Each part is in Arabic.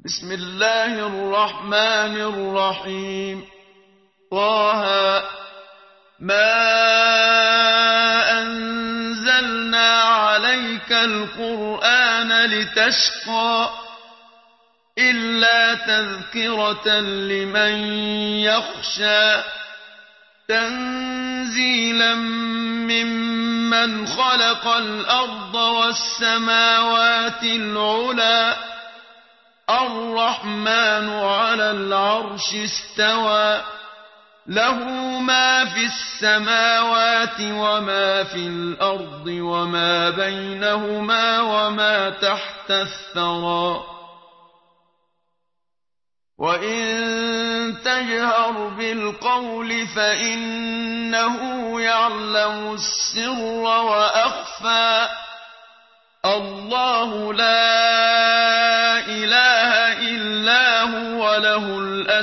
بسم الله الرحمن الرحيم. طه ما أنزلنا عليك القرآن لتشقى إلا تذكرة لمن يخشى تنزيلا ممن خلق الأرض والسماوات العلى الرحمن على العرش استوى له ما في السماوات وما في الأرض وما بينهما وما تحت الثرى وإن تجهر بالقول فإنه يعلم السر وأخفى الله لا إله إلا هو له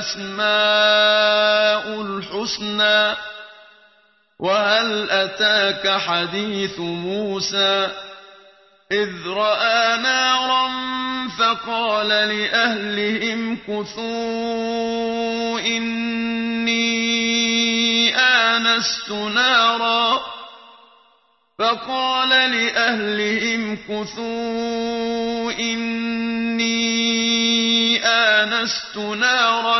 الأسماء الحسنى وهل أتاك حديث موسى إذ رأى نارا فقال لأهلهم كثوا إني آنست نارا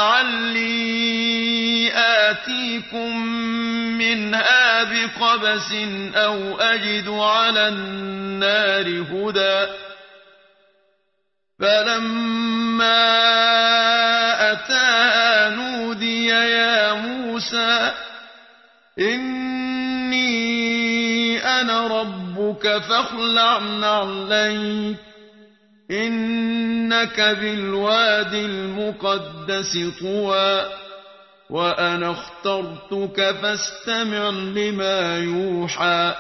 لعلي آتيكم منها بقبس أو أجد على النار هدى فلما أتاها نودي يا موسى إني أنا ربك فاخلع نعليك إنك بالواد المقدس طوى وأنا اخترتك فاستمع لما يوحى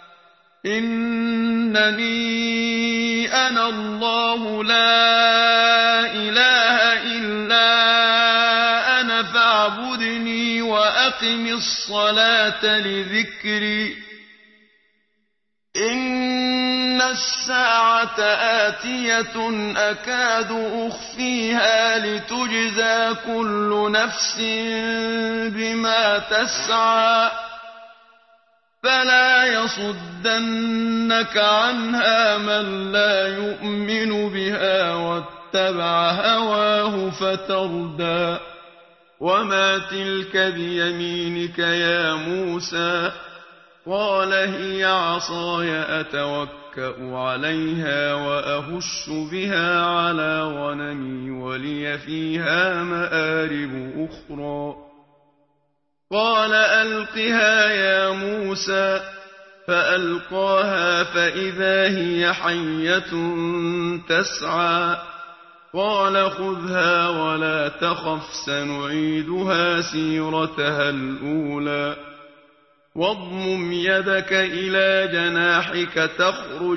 إنني أنا الله لا إله إلا أنا فاعبدني وأقم الصلاة لذكري إن الساعة آتية أكاد أخفيها لتجزى كل نفس بما تسعى فلا يصدنك عنها من لا يؤمن بها واتبع هواه فتردى وما تلك بيمينك يا موسى قال هي عصاي أتوكأ عليها وأهش بها على غنمي ولي فيها مآرب أخرى قال ألقها يا موسى فألقاها فإذا هي حية تسعى قال خذها ولا تخف سنعيدها سيرتها الأولى واضمم يدك إلى جناحك تخرج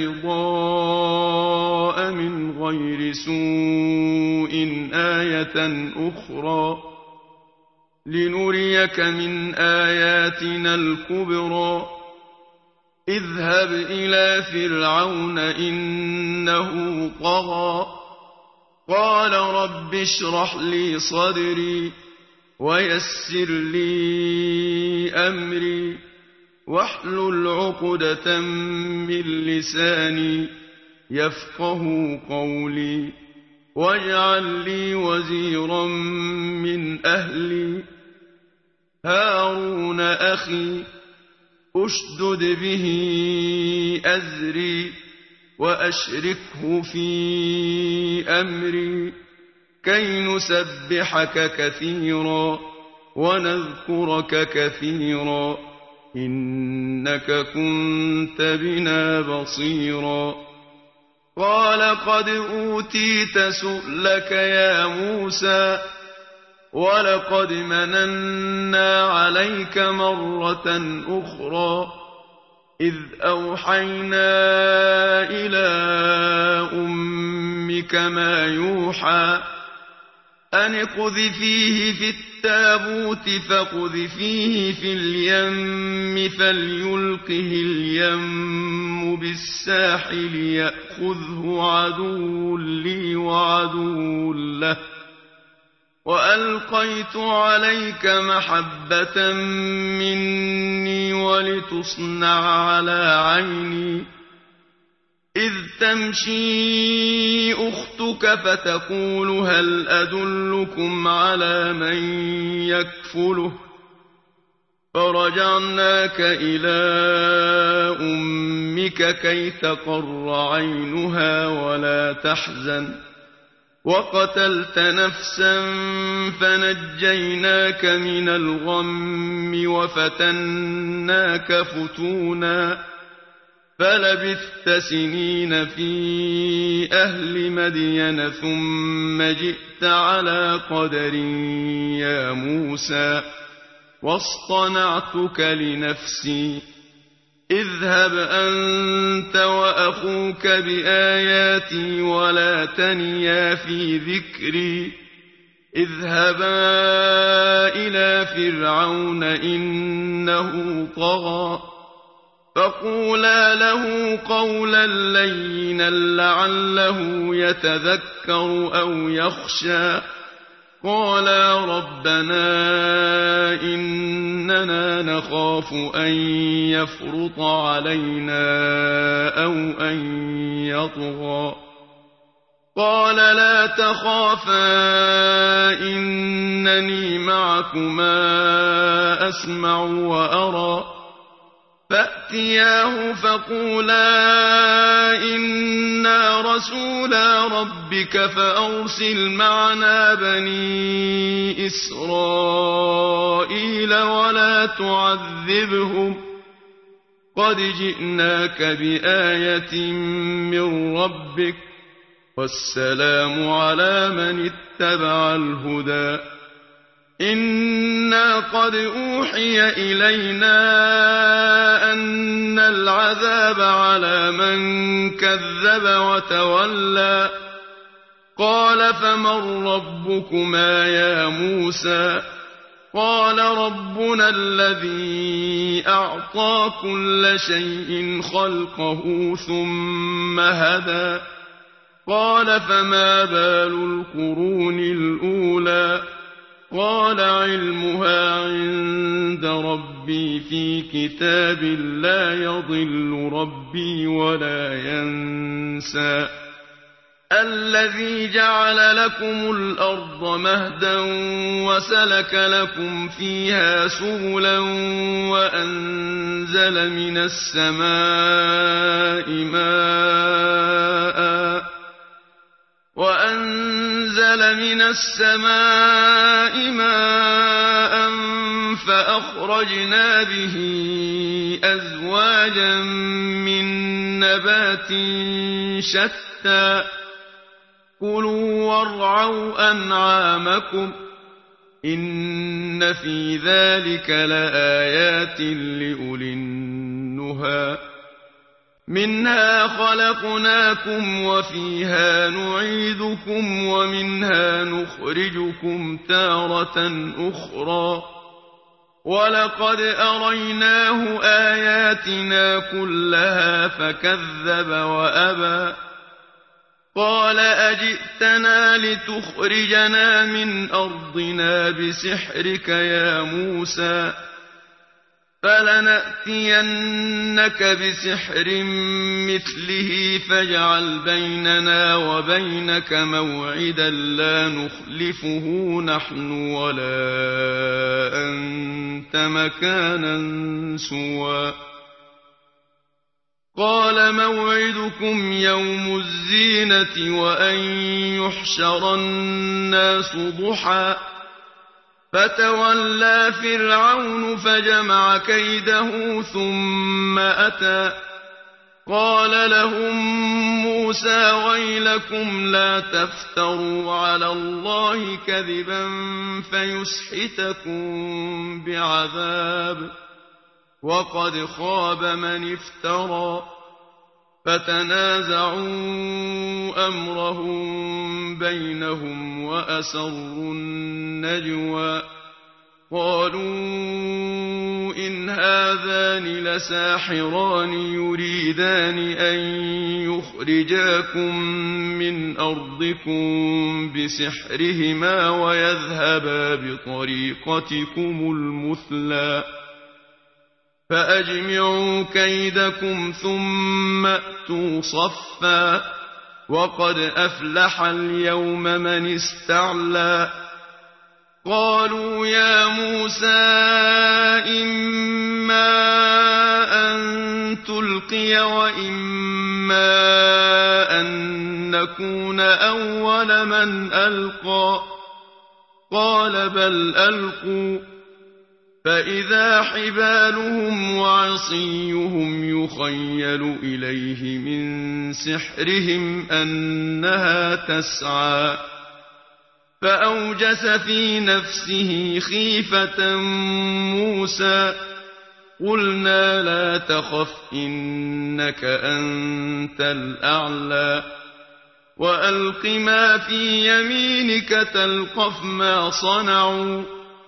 بيضاء من غير سوء آية أخرى لنريك من آياتنا الكبرى اذهب إلى فرعون إنه طغى قال رب اشرح لي صدري ويسر لي أمري واحلل عقدة من لساني يفقه قولي واجعل لي وزيرا من أهلي هارون أخي أشدد به أزري وأشركه في أمري كي نسبحك كثيرا ونذكرك كثيرا إنك كنت بنا بصيرا قال قد أوتيت سؤلك يا موسى ولقد مننا عليك مرة أخرى إذ أوحينا إلى أمك ما يوحى أن اقذفيه في التابوت فاقذفيه في اليم فليلقه اليم بالساحل يأخذه عدو لي وعدو له وألقيت عليك محبة مني ولتصنع على عيني إذ تمشي أختك فتقول هل أدلكم على من يكفله فرجعناك إلى أمك كي تقر عينها ولا تحزن وقتلت نفسا فنجيناك من الغم وفتناك فتونا فلبثت سنين في أهل مدين ثم جئت على قدر يا موسى واصطنعتك لنفسي اذهب أنت وأخوك بآياتي ولا تنيا في ذكري اذهبا إلى فرعون إنه طغى فقولا له قولا لينا لعله يتذكر أو يخشى قالا ربنا إننا نخاف أن يفرط علينا أو أن يطغى قال لا تخافا إنني معكما أسمع وأرى فأتياه فقولا إنا رسولا ربك فأرسل معنا بني إسرائيل ولا تعذبهم قد جئناك بآية من ربك والسلام على من اتبع الهدى إنا قد أوحي إلينا أن العذاب على من كذب وتولى قال فمن ربكما يا موسى قال ربنا الذي أعطى كل شيء خلقه ثم هدى قال فما بال القرون الأولى قال علمها عند ربي في كتاب لا يضل ربي ولا ينسى الذي جعل لكم الأرض مهدا وسلك لكم فيها سبلا وأنزل من السماء ماء فأخرجنا به أزواجا من نبات شتى كلوا وارعوا أنعامكم إن في ذلك لآيات لأولي النهى منها خلقناكم وفيها نعيدكم ومنها نخرجكم تارة أخرى ولقد أريناه آياتنا كلها فكذب وأبى قال أجئتنا لتخرجنا من أرضنا بسحرك يا موسى فلنأتينك بسحر مثله فاجعل بيننا وبينك موعدا لا نخلفه نحن ولا أنت مكانا سوى قال موعدكم يوم الزينة وأن يحشر الناس ضحى فتولى فرعون فجمع كيده ثم أتى قال لهم موسى ويلكم لا تفتروا على الله كذبا فيسحتكم بعذاب وقد خاب من افترى فتنازعوا أمرهم بينهم وأسروا النجوى قالوا إن هذان لساحران يريدان أن يخرجاكم من أرضكم بسحرهما ويذهبا بطريقتكم المثلى فأجمعوا كيدكم ثم أتوا صفا وقد أفلح اليوم من استعلى قالوا يا موسى إما أن تلقي وإما أن نكون أول من ألقى قال بل ألقوا فإذا حبالهم وعصيهم يخيل إليه من سحرهم أنها تسعى فأوجس في نفسه خيفة موسى قلنا لا تخف إنك أنت الأعلى وألق ما في يمينك تلقف ما صنعوا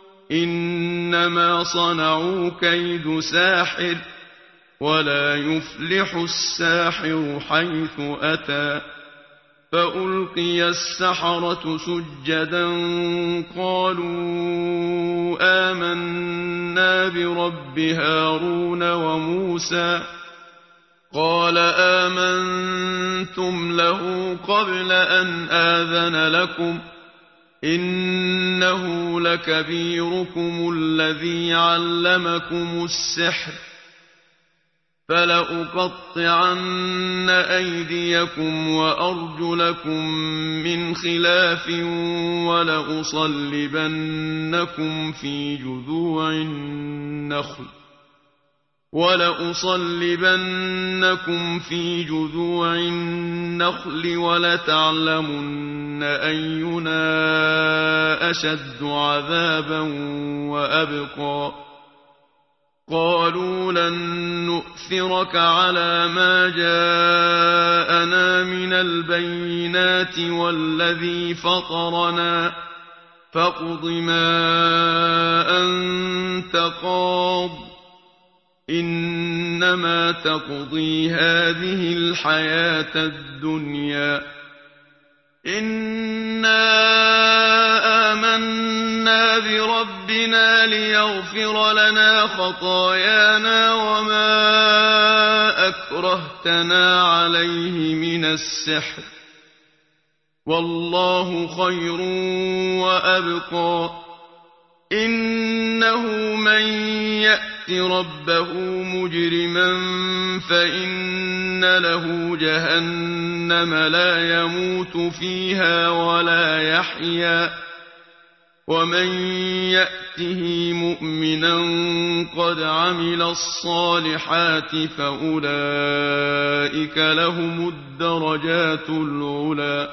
إنما صنعوا كيد ساحر ولا يفلح الساحر حيث أتى فألقي السحرة سجدا قالوا آمنا برب هارون وموسى قال آمنتم له قبل أن آذن لكم إنه لكبيركم الذي علمكم السحر فلأقطعن أيديكم وأرجلكم من خلاف ولأصلبنكم في جذوع النخل ولتعلمن أينا أشد عذابا وأبقى قالوا لن نؤثرك على ما جاءنا من البينات والذي فطرنا فاقض ما أنت قاض إنما تقضي هذه الحياة الدنيا إنا آمنا بربنا ليغفر لنا خطايانا وما أكرهتنا عليه من السحر والله خير وأبقى إنه من يأت ربه مجرما فإن له جهنم لا يموت فيها ولا يحيا ومن يأته مؤمنا قد عمل الصالحات فأولئك لهم الدرجات العلى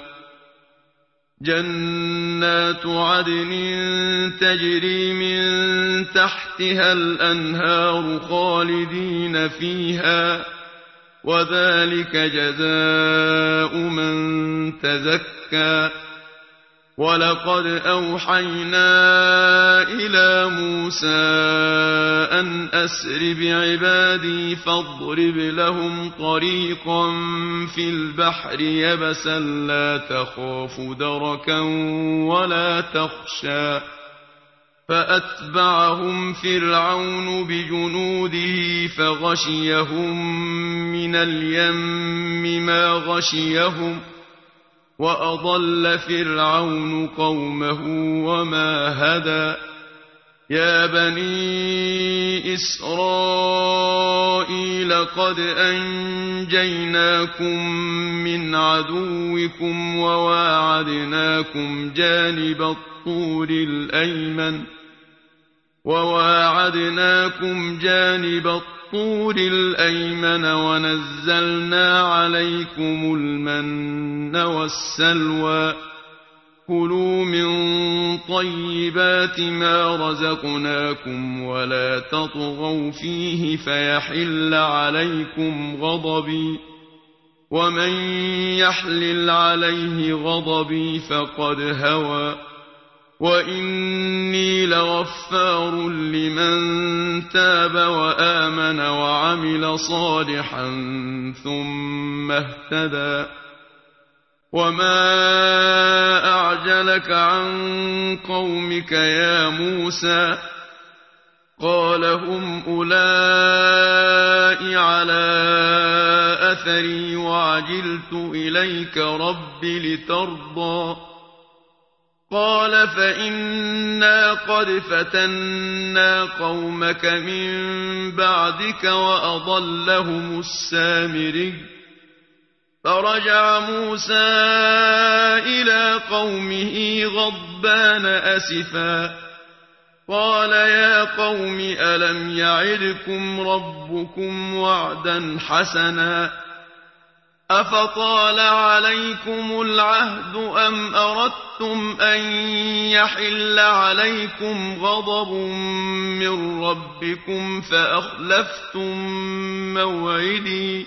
جنات عدن تجري من تحتها الأنهار خالدين فيها وذلك جزاء من تزكى ولقد أوحينا إلى موسى أن أسر بعبادي فاضرب لهم طريقا في البحر يبسا لا تخاف دركا ولا تخشى فأتبعهم فرعون بجنوده فغشيهم من اليم ما غشيهم وأضل فرعون قومه وما هدى يا بني إسرائيل قد أنجيناكم من عدوكم وواعدناكم جانب الطور الأيمن ونزلنا عليكم المن والسلوى كلوا من طيبات ما رزقناكم ولا تطغوا فيه فيحل عليكم غضبي ومن يحلل عليه غضبي فقد هوى وإني لغفار لمن تاب وآمن وعمل صالحا ثم اهتدى وما أعجلك عن قومك يا موسى قال هم أولئك على أثري وعجلت إليك رب لترضى قال فإنا قد فتنا قومك من بعدك وأضلهم السامري فرجع موسى إلى قومه غضبان أسفا قال يا قوم ألم يعدكم ربكم وعدا حسنا أفطال عليكم العهد أم أردتم أن يحل عليكم غضب من ربكم فأخلفتم موعدي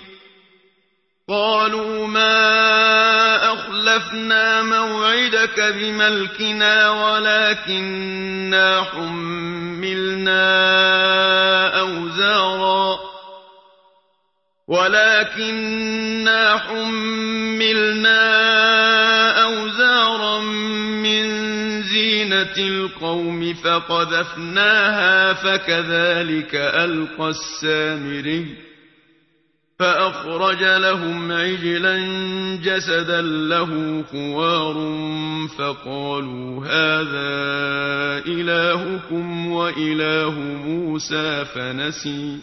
قالوا ما أخلفنا موعدك بملكنا ولكننا حملنا أوزارا من زينة القوم فقذفناها فكذلك ألقى السامري فأخرج لهم عجلا جسدا له خوار فقالوا هذا إلهكم وإله موسى فنسي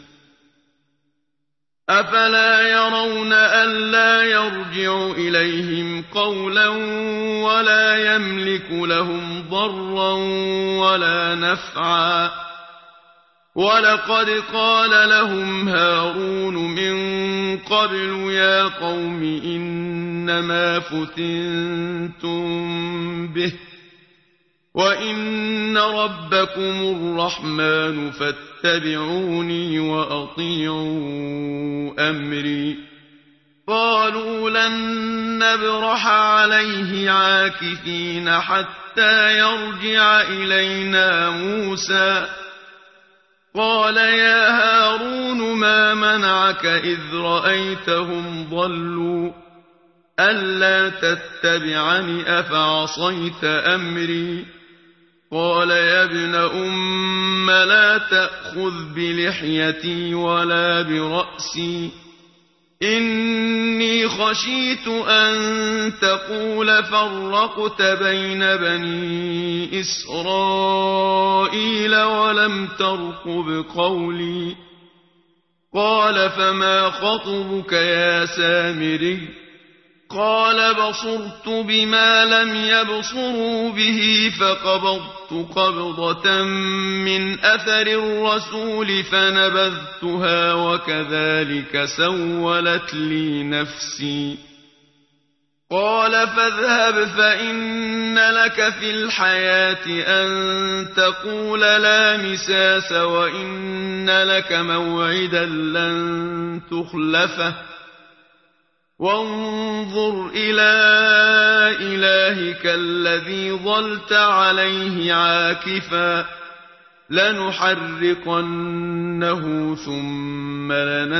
أفلا يرون ألا يرجع إليهم قولا ولا يملك لهم ضرا ولا نفعا ولقد قال لهم هارون من قبل يا قوم إنما فتنتم به وإن ربكم الرحمن فاتبعوني وأطيعوا أمري قالوا لن نبرح عليه عاكفين حتى يرجع إلينا موسى قال يا هارون ما منعك إذ رأيتهم ضلوا ألا تتبعني أفعصيت أمري قال يا ابن أم لا تأخذ بلحيتي ولا برأسي إني خشيت أن تقول فرقت بين بني إسرائيل ولم ترقب قولي قال فما خطبك يا سامري قال بصرت بما لم يبصروا به فقبضت قبضة من أثر الرسول فنبذتها وكذلك سولت لي نفسي قال فاذهب فإن لك في الحياة أن تقول لا مساس وإن لك موعدا لن تخلفه وانظر إلى إلهك الذي ظلت عليه عاكفا لنحرقنه ثم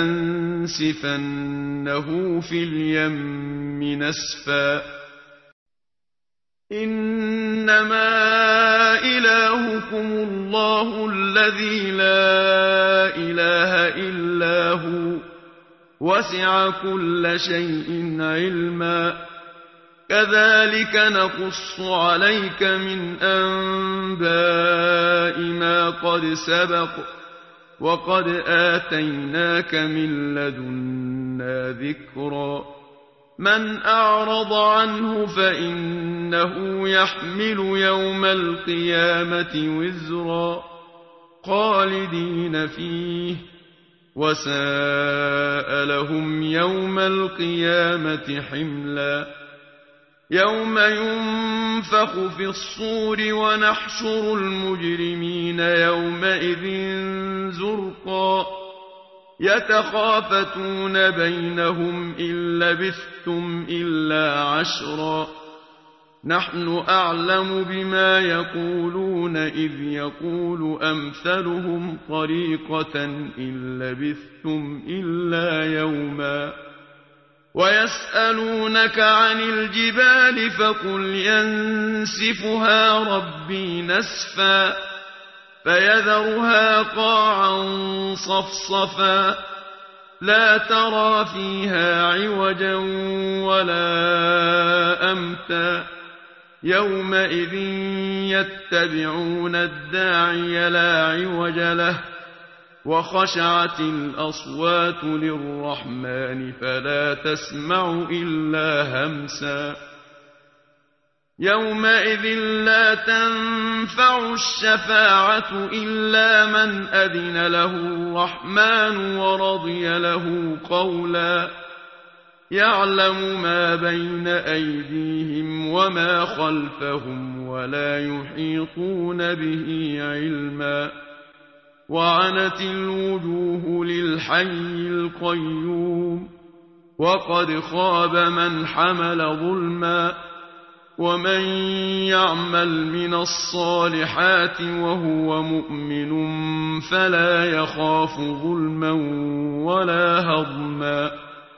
لننسفنه في اليم نسفا إنما إلهكم الله الذي لا إله إلا هو وسع كل شيء علما كذلك نقص عليك من أنباء ما قد سبق وقد آتيناك من لدنا ذكرا من أعرض عنه فإنه يحمل يوم القيامة وزرا خالدين فيه وساء لهم يوم القيامة حملا يوم ينفخ في الصور ونحشر المجرمين يومئذ زرقا يتخافتون بينهم إن لبثتم إلا عشرا نحن أعلم بما يقولون إذ يقول أمثلهم طريقة إن لبثتم إلا يوما ويسألونك عن الجبال فقل ينسفها ربي نسفا فيذرها قاعا صفصفا لا ترى فيها عوجا ولا أمتا يومئذ يتبعون الداعي لا عوج له وخشعت الأصوات للرحمن فلا تسمع إلا همسا يومئذ لا تنفع الشفاعة إلا من أذن له الرحمن ورضي له قولا يعلم ما بين أيديهم وما خلفهم ولا يحيطون به علما وعنت الوجوه للحي القيوم وقد خاب من حمل ظلما ومن يعمل من الصالحات وهو مؤمن فلا يخاف ظلما ولا هضما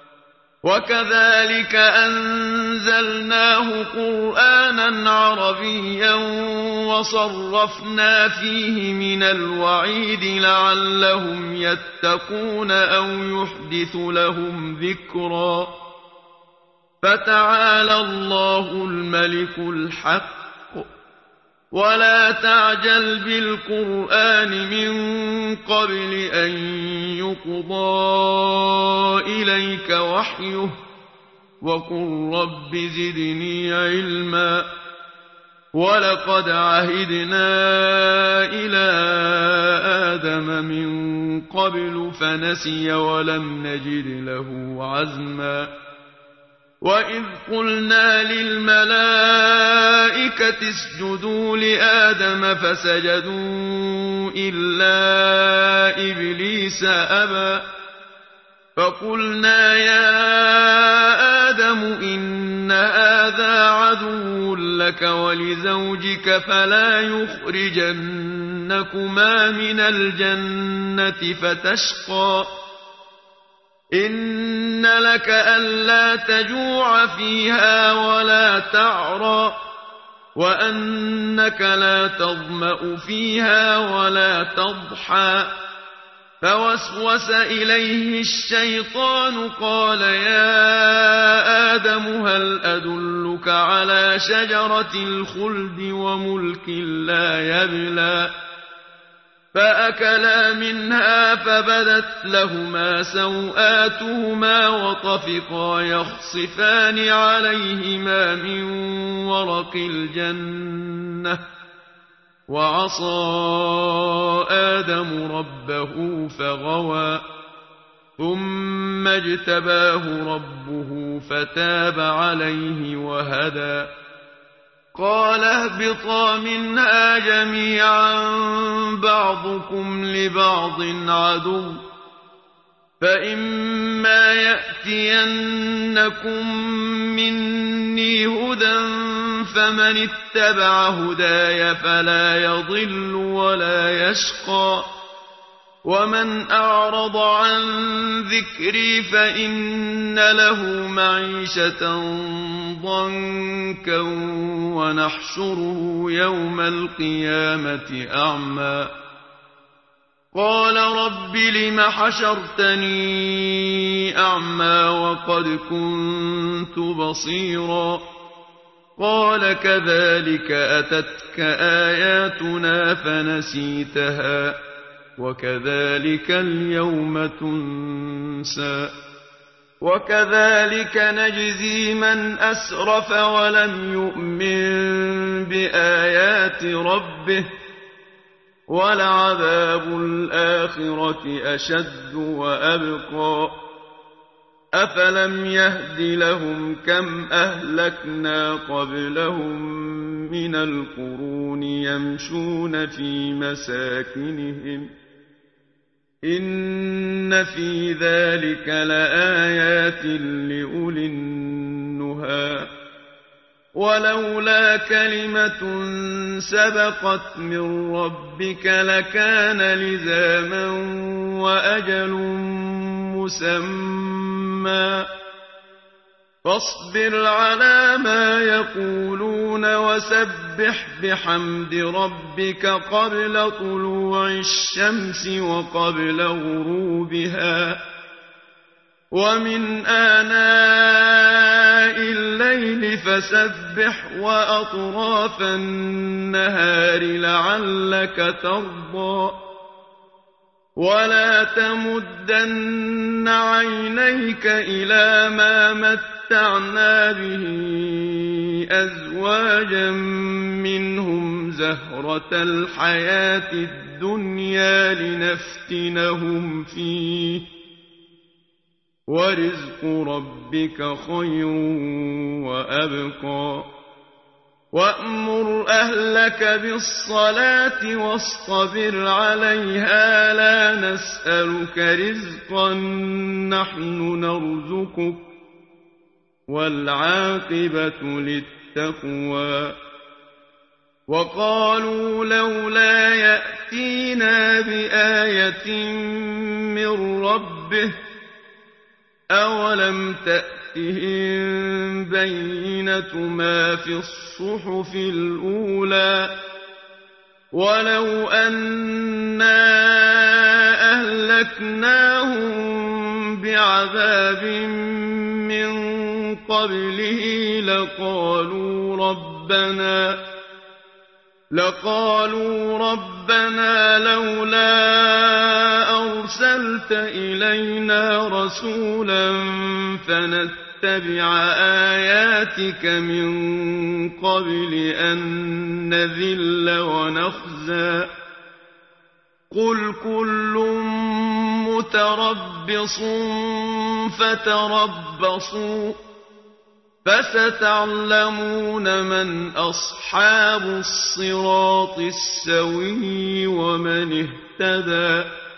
وكذلك أنزلناه قرآنا عربيا وصرفنا فيه من الوعيد لعلهم يتقون أو يحدث لهم ذكرا فتعالى الله الملك الحق ولا تعجل بالقرآن من قبل أن يقضى إليك وحيه وقل رب زدني علما ولقد عهدنا إلى آدم من قبل فنسي ولم نجد له عزما وإذ قلنا للملائكة اسجدوا لآدم فسجدوا إلا إبليس أبى فقلنا يا آدم إن هذا عدو لك ولزوجك فلا يخرجنكما من الجنة فتشقى إن لك ألا تجوع فيها ولا تعرى وأنك لا تظمأ فيها ولا تضحى فوسوس إليه الشيطان قال يا آدم هل أدلك على شجرة الخلد وملك لا يبلى فأكلا منها فبدت لهما سوآتهما وطفقا يخصفان عليهما من ورق الجنة وعصى آدم ربه فغوى ثم اجتباه ربه فتاب عليه وهدى قال اهبطا منها جميعا بعضكم لبعض عدو فإما يأتينكم مني هدى فمن اتبع هداي فلا يضل ولا يشقى ومن أعرض عن ذكري فإن له معيشة ضنكا ونحشره يوم القيامة أعمى قال رب لم حشرتني أعمى وقد كنت بصيرا قال كذلك أتتك آياتنا فنسيتها وكذلك اليوم تنسى وكذلك نجزي من أسرف ولم يؤمن بآيات ربه ولعذاب الآخرة أشد وأبقى أفلم يهد لهم كم أهلكنا قبلهم من القرون يمشون في مساكنهم إن في ذلك لآيات لأولي النهى ولولا كلمة سبقت من ربك لكان لزاما وأجل مسمى فاصبر على ما يقولون وسبح بحمد ربك قبل طلوع الشمس وقبل غروبها ومن آناء الليل فسبح وأطراف النهار لعلك ترضى ولا تمدن عينيك إلى ما متعنا به أزواجا منهم زهرة الحياة الدنيا لنفتنهم فيه ورزق ربك خير وأبقى وأمر أهلك بالصلاة واصطبر عليها لا نسألك رزقا نحن نرزقك والعاقبة للتقوى وقالوا لولا يأتينا بآية من ربه أولم تأتهم بينة ما في الصحف الأولى ولو أنا أهلكناهم بعذاب من قبله لقالوا ربنا لولا أرسلت إلينا رسولا فنتبع آياتك من قبل أن نذل ونخزى قل كل متربص فتربصوا فستعلمون من أصحاب الصراط السوي ومن اهتدى